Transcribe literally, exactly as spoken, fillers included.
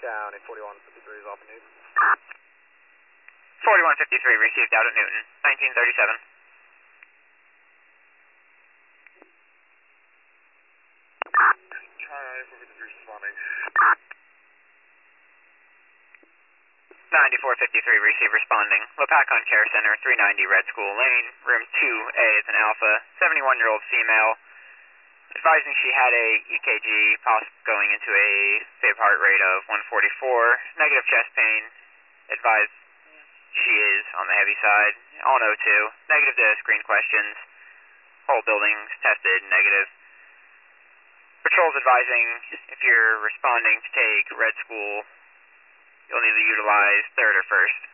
down at forty-one fifty-three is off of Newton. forty-one fifty-three received out at Newton, nineteen thirty-seven. Charlie ninety-four fifty-three responding. ninety-four fifty-three receive responding. Lopakon Care Center, three ninety Red School Lane, room two A is an alpha, seventy-one-year-old female, advising she had a E K G, pulse going into a fib heart rate of one forty-four, negative chest pain, advised she is on the heavy side, on O two, negative to screen questions, whole buildings tested, negative. Patrol's advising if you're responding to take Red School, you'll need to utilize third or first.